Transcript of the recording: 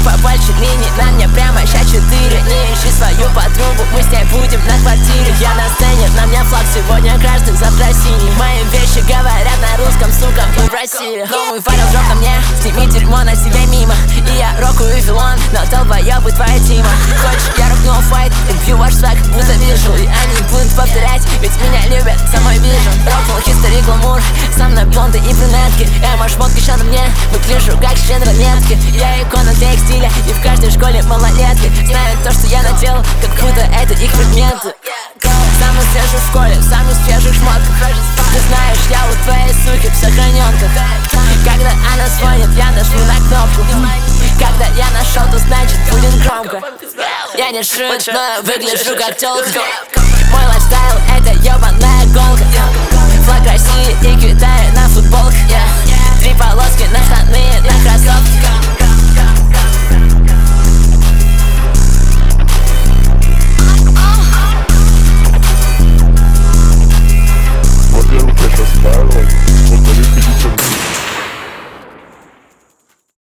побольше линий, на мне прямо ща 4. Не ищи свою подругу, мы с ней будем на квартире. Я на сцене, на мне флаг сегодня красный, завтра синий. Мои вещи говорят на русском, сука, мы в России. Новый файл дроп на мне, сними дерьмо на себе мимо. И я рокую Вилон, но долбоёбы твоя тима. Хочешь, я рокну файт, убью ваш свак, будто вижу. И они будут повторять, ведь меня любят, самой вижу. Рокнул history гламур, со мной блонды и брюнетки. Эмо шмотки ща на мне, выгляжу как щедронетки. Я икона текстиля, и в каждой школе малолетки знают то, что я наделал, как будто это их предметы. Самый свежий в школе, самый свежий шмотка. Ты знаешь, я у твоей суки в сохраненках. Когда она звонит, я нажму на кнопку. Когда я нашел, то значит будет громко. Я не шут, но выгляжу как тёлка. Мой лайфстайл — это ёбаная голка. Флаг России и